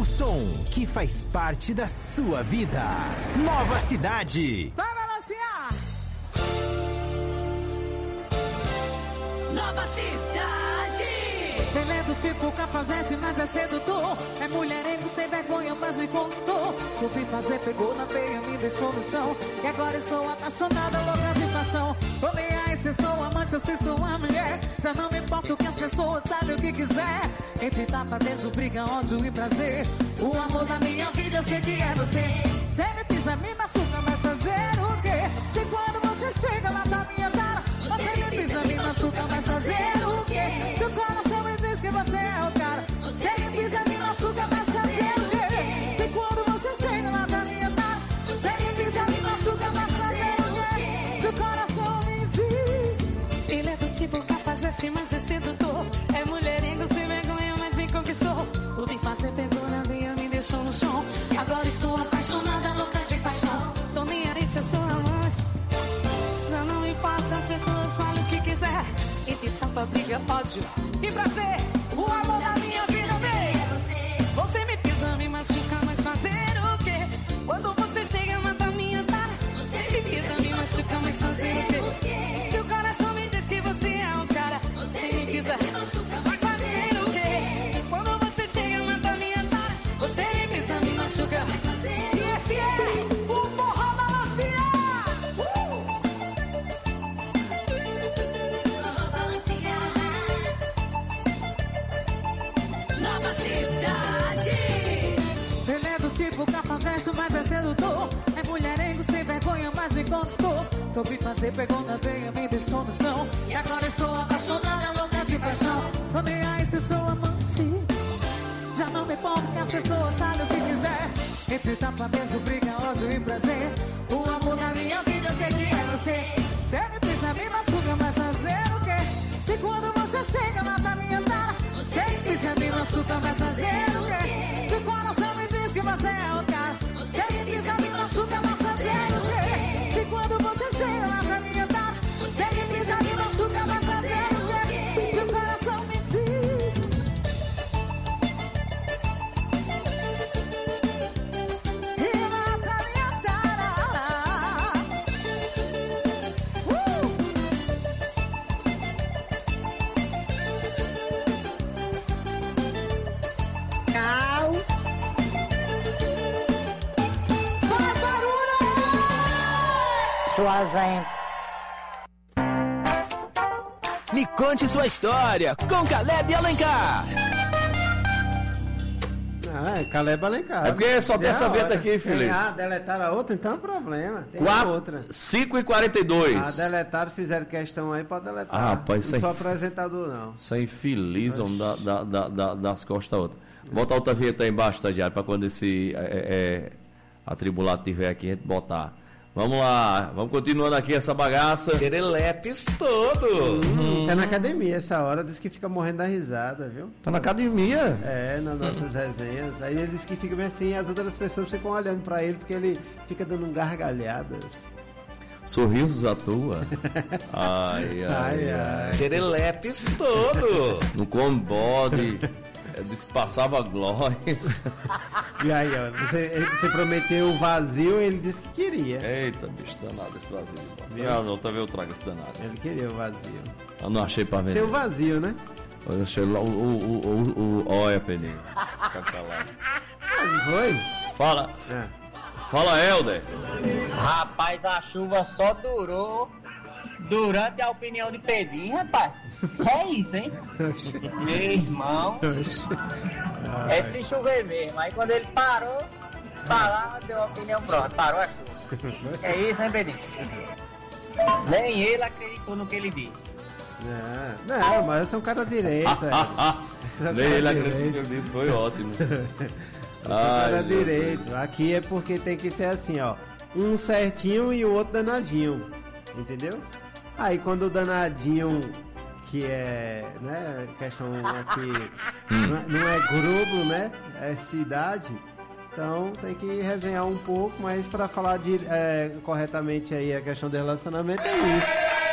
som que faz parte da sua vida. Nova Cidade. Vai balancear! Nova Cidade! Ele é do tipo cafajeste, mas é sedutor. É mulherengo sem vergonha, mas me conquistou. Soube fazer, pegou na veia, me deixou no chão. E agora estou apaixonada, louca de paixão. Tô nem aí se sou amante ou se sou uma mulher. Já não me importa o que as pessoas sabem o que quiser. Entre tapa, beijo, briga, ódio e prazer. O amor da minha vida eu sei que é você. Se ele pisa, me machuca, mas fazer o quê? Se quando você chega lá na minha cara, você me pisa, me machuca, mas fazer o quê? Se o coração me diz que você é o cara, você me pisa, me machuca, mas fazer o quê? Se quando você chega lá na minha cara, você me pisa, me machuca, mas fazer o quê? Se o coração me diz. Ele é do tipo cafajeste, mas é sedutor. É mulherengo sem vergonha, mas me conquistou. Tudo em fazer, pegou na veia, me deixou no chão. E agora estou apaixonada, louca de paixão. Tô nem aí se eu sou amante. Já não me importa, as pessoas falam o que quiser. Entre tapa, briga, ódio e prazer. O amor da minha vida vem. Você me pisa, me machuca, mas fazer o quê? Quando você chega, mata minha cara. Você me pisa, me machuca, mas fazer o quê? Se o coração me diz que você é o cara, você me pisa, mas fazer o quê? Quando você chega, mata minha cara. Você me pisa, me machuca. E esse é o forró balancear. Uh! Nova Cidade! Ele é do tipo cafajeste, mas é sedutor. É mulherengo sem vergonha, mas me conquistou. Soube fazer, pegou na veia, me deixou no chão. E agora estou apaixonada, louca de paixão. Tô nem aí se sou amante. Já não me importa que as pessoas falem o que quiser. Entre tapa, beijo, briga, ódio e prazer. O amor da minha vida eu sei que é você. Você me pisa, me machuca, mas fazer o quê? Se quando você chega, mata minha cara. Você me pisa, me machuca, mas fazer o quê? Se o coração me diz que você é o cara, você me pisa, me machuca, mas fazer o quê? Se quando você chega, mata minha cara. Você me pisa, me machuca, mas fazer o quê? Se o coração me diz. E mata minha cara. Uh! Cal. Faz barulho! Sua gente. Me conte sua história com Caleb Alencar. Ah, é Caleb Alencar. É porque só tem É essa a veta hora. aqui, Feliz. Ah, deletaram a outra, então é um problema. Tem a quatro, outra. cinco e quarenta e dois. Ah, deletaram, fizeram questão aí pra deletar. Ah, rapaz, isso não aí- sou apresentador, não. Isso é infeliz, vamos dar da, da, da, das costas a outra. Bota a outra vinheta aí embaixo, estagiário, para quando esse é, é, atribulado tiver aqui, a gente botar. Vamos lá, vamos continuando aqui essa bagaça. Serelepes todo. Hum, tá na academia essa hora, diz que fica morrendo da risada, viu? Tá na academia? É, nas nossas resenhas. Aí ele diz que fica bem assim, as outras pessoas ficam olhando pra ele porque ele fica dando gargalhadas. Sorrisos à toa. Ai, ai, Ai, ai. ai. Serelepes todo. Não come bode. é, Disse que passava glórias. E aí, ó, você, ele- você prometeu o vazio e ele disse que queria. Eita, bicho danado esse vazio. Ah, não, outra vez eu trago esse danado. Ele queria o vazio. Eu não achei pra vender. Seu vazio, né? Eu achei lá o. o, o, o, o olha, Pedrinho. Fica calado. Ah, foi? Fala. É. Fala, Helder. Rapaz, a chuva só durou durante a opinião de Pedrinho, rapaz. É isso, hein? Meu irmão. É de se chover mesmo. Aí quando ele parou, falar, deu a opinião, pronto, parou a chuva. É isso, hein, Pedrinho? Nem ele acreditou no que ele disse. Não, não, mas eu sou um cara direito. é. Nem ele acreditou que eu disse, foi ótimo. Eu sou um cara Ai, direito. Aqui é porque tem que ser assim, ó. Um certinho e o outro danadinho. Entendeu? Aí quando o danadinho, que é, né, questão aqui, não é, não é grupo, né? É cidade. Então tem que resenhar um pouco, mas para falar de, é, corretamente aí a questão do relacionamento é isso.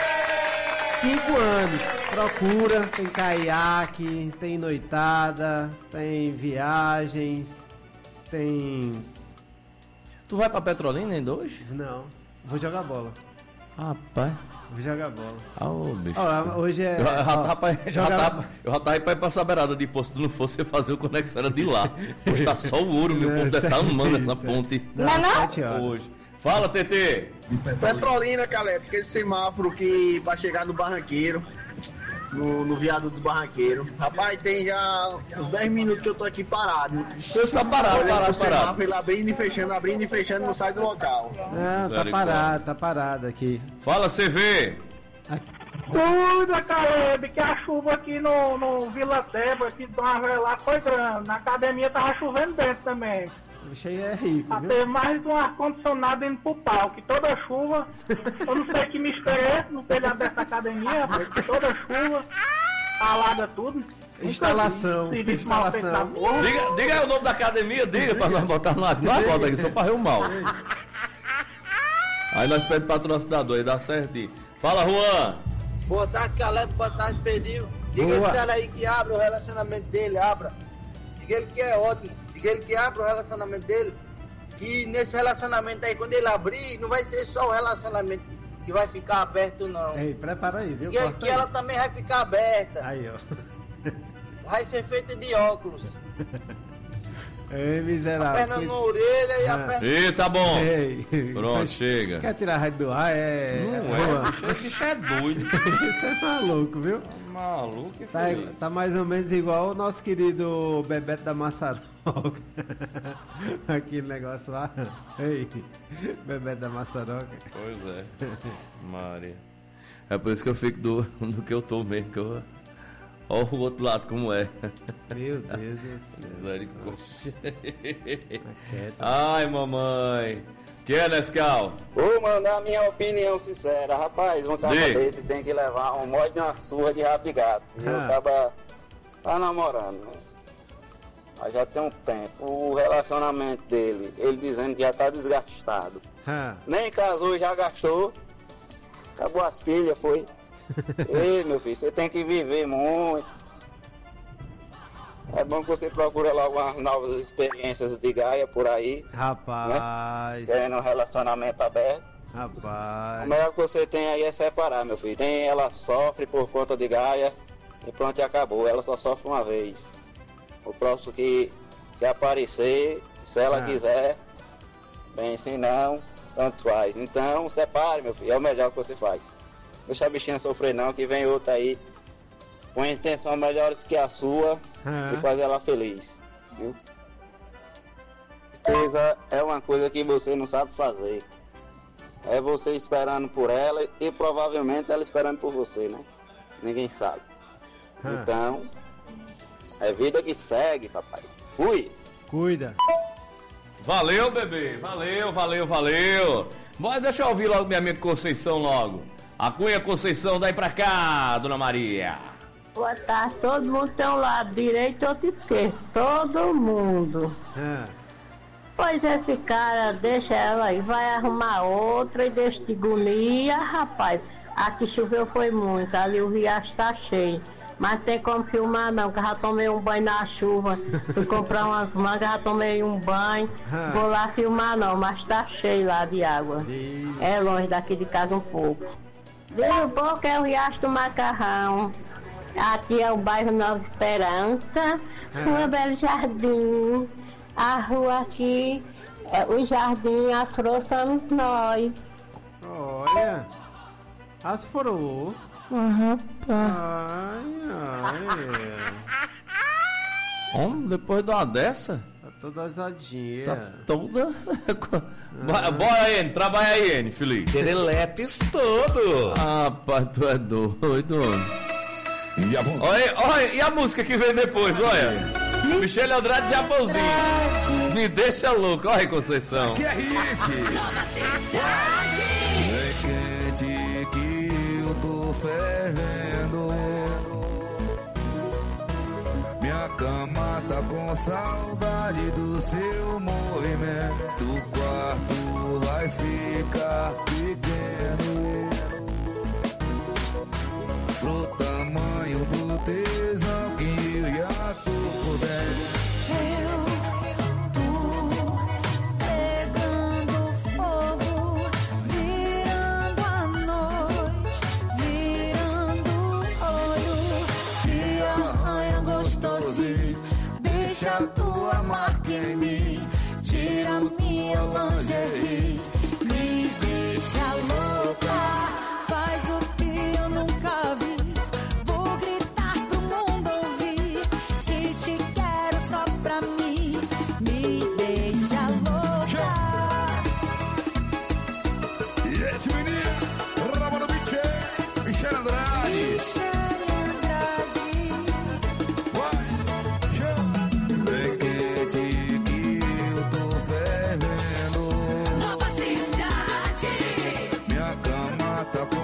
Cinco anos, procura, tem caiaque, tem noitada, tem viagens, tem... Tu vai pra Petrolina ainda hoje? Não, vou jogar bola. Rapaz. Vou jogar bola. Ah, ô, bicho. Ó, hoje é... Eu já ó, tava, já jogar- tava, eu já tava aí pra ir pra essa beirada de posto. Se não fosse fazer o conexão, era de lá. Hoje tá só o ouro, meu Não, povo deve estar sete- amando essa sete- ponte. Não, Não, não? sete horas. Hoje. Fala, T T. Petrolina, Caleb, aquele semáforo que pra chegar no Barranqueiro, no, no viaduto do Barranqueiro. Rapaz, tem já uns dez minutos que eu tô aqui parado. Você tá parado, Olhando parado, pro semáforo, parado. ele abrindo e fechando, abrindo e fechando, não sai do local. Não, tá parado, tá parado aqui. Fala, C V. Cuida, Caleb, que a chuva aqui no, no Vila Débora, aqui do lá foi grande. Na academia tava chovendo dentro também. Bicho aí é rico, Já viu? teve mais de um ar-condicionado indo pro pau, que toda chuva, eu não sei que mistério é esse no telhado dessa academia, rapaz, que toda chuva alaga tudo. Instalação, Serviço mal feito da instalação. porra. Diga, diga aí o nome da academia, diga pra nós botar no ar. Nós bota aqui, só pra rir o mal. Aí nós pedimos patrocinador, aí dá certinho. Fala, Juan. Boa tarde, Caleb, boa tarde, Pedrinho. Diga Boa. esse cara aí que abra o relacionamento dele, abra. Diga ele que é ótimo. Diga ele que abra o relacionamento dele. Que nesse relacionamento aí, quando ele abrir, não vai ser só o relacionamento que vai ficar aberto, não. Ei, prepara aí, viu? Diga ele Corta que aí. ela também vai ficar aberta. Aí, ó. Vai ser feita de óculos. Ei, miserável. A perna na orelha e a Ah. perna... Ih, tá bom. Ei. Pronto, chega. Quer tirar a rádio do ar? É. Não é, bicho, esse bicho é doido. Isso é maluco, viu? Maluco e Tá, feliz. tá mais ou menos igual o nosso querido Bebeto da Massaroca. Aquele negócio lá. Ei, Bebeto da Massaroca. Pois é. Maria. É por isso que eu fico do, do que eu tô mesmo. Que eu... Olha o outro lado como é. Meu Deus do céu. Misericórdia. Ai, mamãe. Que é, Nescau? Vou mandar minha opinião sincera. Rapaz, um cara Diga. desse tem que levar um mod de uma surra de rabo de gato. E Ah. o cara tá namorando, né? Mas já tem um tempo. O relacionamento dele, ele dizendo que já tá desgastado. Ah. Nem casou, já gastou. Acabou as pilhas, foi. Ei, meu filho, você tem que viver muito. É bom que você procure logo umas novas experiências de Gaia por aí. Rapaz. Querendo um relacionamento aberto. Rapaz. O melhor que você tem aí é separar, meu filho. Nem ela sofre por conta de Gaia e pronto, e acabou. Ela só sofre uma vez. O próximo que, que aparecer, se ela Ah. quiser, bem, se não, tanto faz. Então, separe, meu filho. É o melhor que você faz. Deixa a bichinha sofrer não, que vem outra aí com intenção melhores que a sua Ah. e fazer ela feliz, viu? Certeza é uma coisa que você não sabe fazer. É você esperando por ela e provavelmente ela esperando por você, né? Ninguém sabe. Ah. Então, é vida que segue, papai. Fui! Cuida. Valeu, bebê. Valeu, valeu, valeu. Bom, deixa eu ouvir logo minha amiga Conceição logo. A Cunha Conceição, daí pra cá, dona Maria. Boa tarde, todo mundo tem um lado direito e outro esquerdo. Todo mundo. Ah. Pois esse cara deixa ela aí, vai arrumar outra e deixa de agonia, rapaz. Aqui choveu foi muito, ali o riacho tá cheio. Mas tem como filmar não, que eu já tomei um banho na chuva. Fui comprar umas mangas, já tomei um banho. Ah. Vou lá filmar não, mas tá cheio lá de água. É longe daqui de casa um pouco. Viu, bom que é o Riacho do Macarrão. Aqui é o bairro Nova Esperança, Rua Belo Jardim. A rua aqui, é o jardim, as flores somos nós. Olha. As furou. Ah, rapaz. Ai, ai. Homem, depois de uma dessa? Tá toda ousadinha. Tá toda. Bora, bora, N, trabalha aí, N, feliz. Serelepes todo. Rapaz, tu é doido, homem. E a, olha, olha, e a música que vem depois, olha. Michele Andrade Japãozinho. Me deixa louco, olha aí, Conceição. Que é hit. É quente que eu tô fervendo. Minha cama tá com saudade do seu movimento. O quarto vai ficar pequeno pro tamanho do tesão que eu já tô por dentro. Eu, tu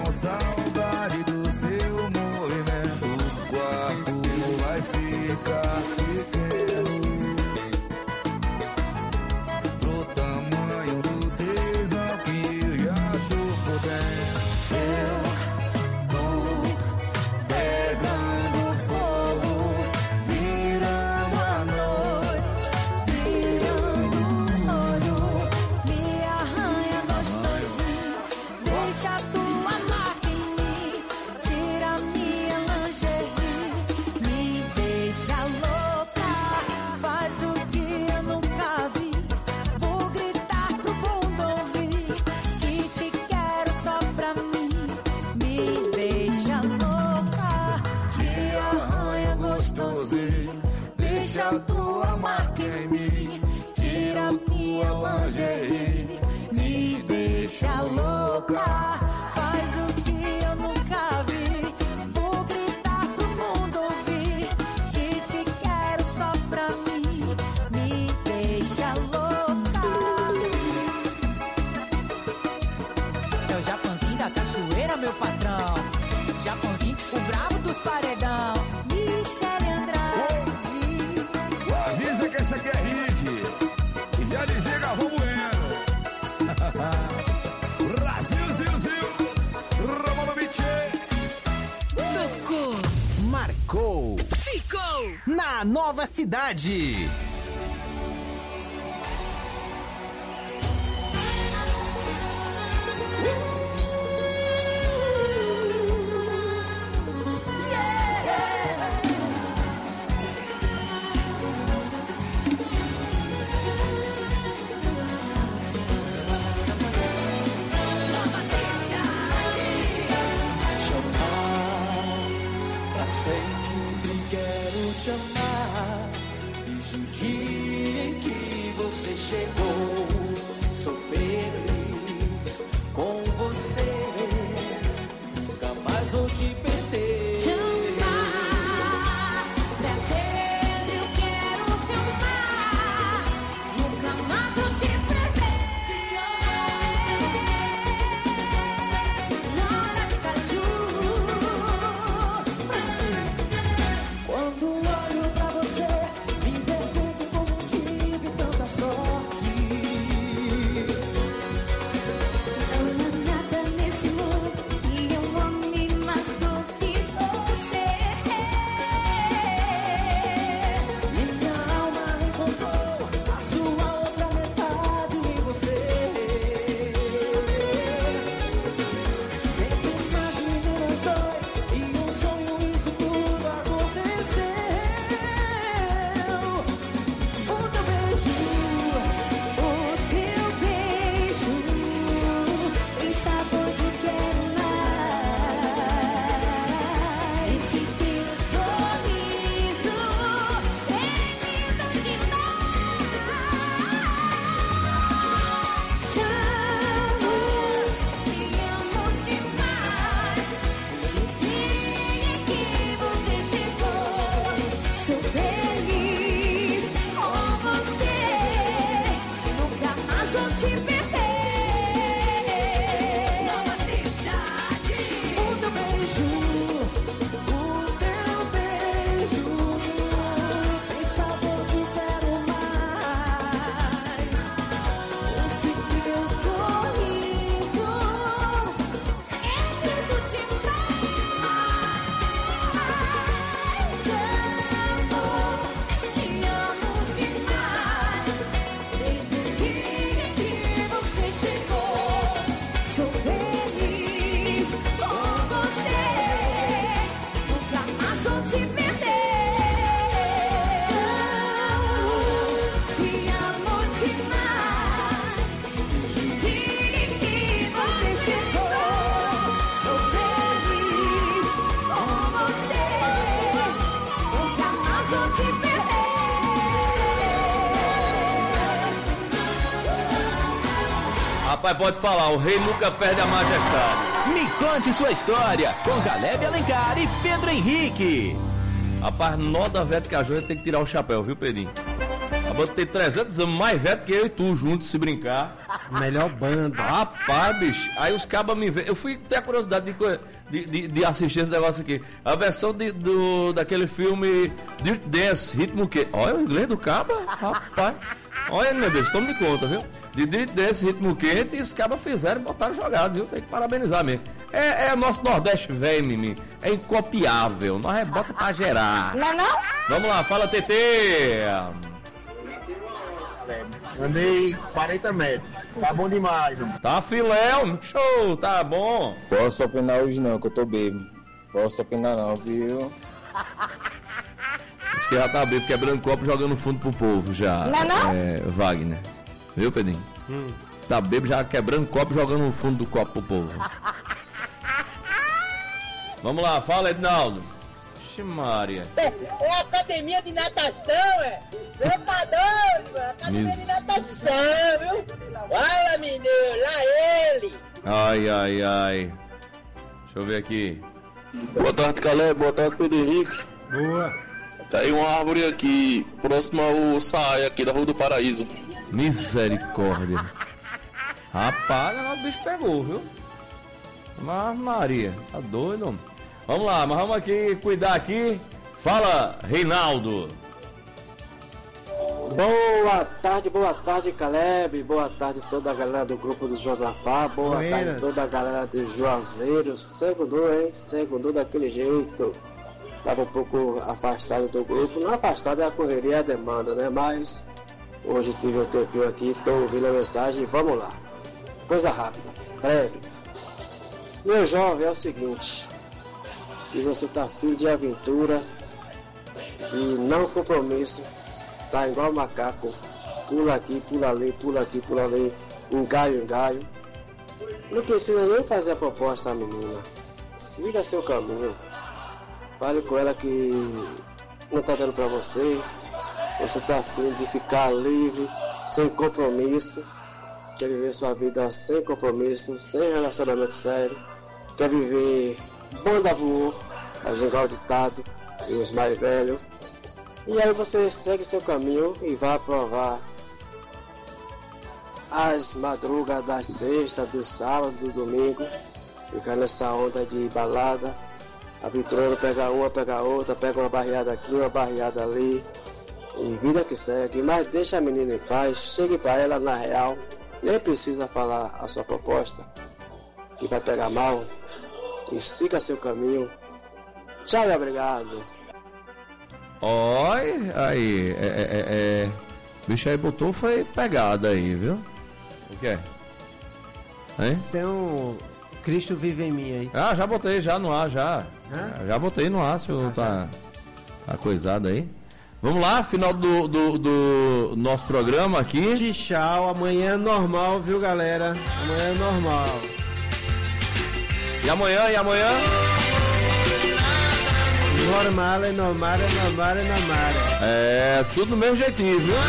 com saudade do seu movimento. O quarto vai ficar pequeno pro tamanho do tesão que eu já tô por dentro. Eu tô pegando fogo, virando a noite, virando o olho. Me arranha gostosinho, deixa a tua marca em mim, tira minha lingerie, me deixa louca, faz o que eu nunca vi. Vou gritar pro mundo ouvir que te quero só pra mim, me deixa louca, te arranha gostosinho, deixa a tua marca em mim, tira minha lingerie, me deixa louca, faz o que eu nunca vi. Vou gritar pro mundo ouvir que te quero só pra mim, me deixa louca. É o Japãozinho da cachoeira, meu patrão. Japãozinho, o brabo dos paredão. Michele Andrade. Avisa que essa aqui é hit. E já dizia Galvão Bueno. Brasil, Zil, Zil. Romanovich. Tocou, marcou, ficou na Nova Cidade. Nova cidade. Pra sempre quero te amar. Desde o dia em que você chegou, sou feliz com você. Nunca mais vou te perder. Te amar, pra sempre eu quero te amar, nunca mais vou te perder. Nora de Caju, Quando olho pra você, me pergunto como tive tanta sorte. não há nada nesse mundo que eu ame mais do que você. Minha alma encontrou a sua outra metade em você. Sempre imaginei nós dois e um sonho isso tudo aconteceu. O teu beijo, O teu beijo tem sabor de quero mais. Esse teu sorriso é lindo demais. Te amo, te amo demais. O dia que você chegou, sou feliz com você. Nunca mais vou te perder. Nova cidade. o teu beijo, o teu beijo tem sabor de quero mais. Esse teu sorriso é lindo demais. Te amo, te amo demais. Desde o dia que você chegou, sou feliz com você. Nunca mais vou te perder. Te amo demais. Desde o dia que você chegou, sou feliz com você. Nunca mais vou te perder. Rapaz, pode falar, o rei nunca perde a majestade. Me conte sua história com Caleb Alencar e Pedro Henrique. Rapaz, nó da Vete Caju tem que tirar o chapéu, viu, Pedrinho? A banda tem trezentos anos mais velho que eu e tu juntos, se brincar. Melhor banda. Rapaz, bicho, aí os cabas me veem. Eu fui ter a curiosidade de, co- de, de, de assistir esse negócio aqui. A versão de, do, daquele filme Dirt Dance, ritmo que. Olha o inglês do caba, rapaz. Olha, meu Deus, tome conta, viu? De Dirt Dance, ritmo quente, e os cabas fizeram e botaram jogado, viu? Tem que parabenizar mesmo. É, é nosso Nordeste velho, Mimi. É incopiável. Nós é bota pra gerar. Não, não? Vamos lá, fala, T T. Andei quarenta metros. Tá bom demais, mano. Tá filé, show, tá bom. Posso opinar hoje não, que eu tô bêbado. Posso opinar não, viu? Diz que já tá bêbado, quebrando copo, jogando fundo pro povo já. Não, não? É, Wagner. Viu, Pedrinho? Hum. Você tá bêbado, já quebrando copo, jogando no fundo do copo pro povo. Vamos lá, fala, Ednaldo. Ixi, Maria. É uma academia de natação, é? Você tá doido, mano? Academia Mis- de natação, viu? Fala, menino, lá ele. Ai, ai, ai. Deixa eu ver aqui. Boa tarde, Calé. Boa tarde, Pedro Henrique. Boa. Tá aí uma árvore aqui, próxima ao Saia, aqui da Rua do Paraíso. Misericórdia. Rapaz, o bicho pegou, viu? Mas Maria, tá doido, homem. Vamos lá, mas vamos aqui cuidar aqui. Fala, Reinaldo. Boa tarde, boa tarde, Caleb. Boa tarde toda a galera do grupo do Josafá. Boa Buenas. tarde toda a galera do Juazeiro. Segundou, hein? Segundou daquele jeito. Tava um pouco afastado do grupo. Não afastado é a correria, é a demanda, né? Mas hoje tive um tempinho aqui, tô ouvindo a mensagem. Vamos lá. Coisa rápida, breve. Meu jovem, é o seguinte. Se você tá afim de aventura, de não compromisso, tá igual macaco, pula aqui, pula ali, pula aqui, pula ali, um galho, um galho. Não precisa nem fazer a proposta à menina. Siga seu caminho. Fale com ela que não tá dando pra você. Você tá afim de ficar livre, sem compromisso. Quer viver sua vida sem compromisso, sem relacionamento sério. Quer viver banda voou, mas igual o ditado e os mais velhos. E aí você segue seu caminho e vai provar as madrugas das sextas, do sábado, do domingo. Ficar nessa onda de balada. Aventureiro pega uma, pega outra, pega uma barriada aqui, uma barriada ali. E vida que segue, mas deixa a menina em paz. Chegue pra ela na real. Nem precisa falar a sua proposta, que vai pegar mal. E siga seu caminho. Tchau e obrigado. Oi, aí, é, é, é, é. O bicho aí botou, foi pegada aí, viu? O que é? Hein? Tem um Cristo Vive em Mim aí. Ah, já botei já no ar, já. Hã? Já botei no ar, se eu tá, tá coisado aí. Vamos lá, final do, do, do nosso programa aqui. Tchau, amanhã é normal, viu, galera? Amanhã é normal. E amanhã, e amanhã? Normal, é normal, é normal, é normal. É, tudo do mesmo jeitinho, viu?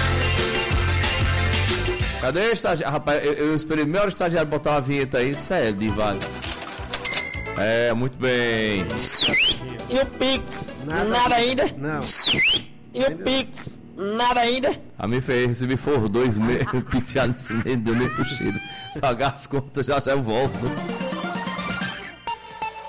Cadê o estagiário? Rapaz, eu, eu esperei meia hora o estagiário botar uma vinheta aí, sério, de vale. É, muito bem. E o Pix? Nada, Nada ainda? Não. E o Pix? Nada ainda? A mim fez, recebi for dois meses, pix já nesse mês, deu nem puxado. Pagar as contas, já já eu volto.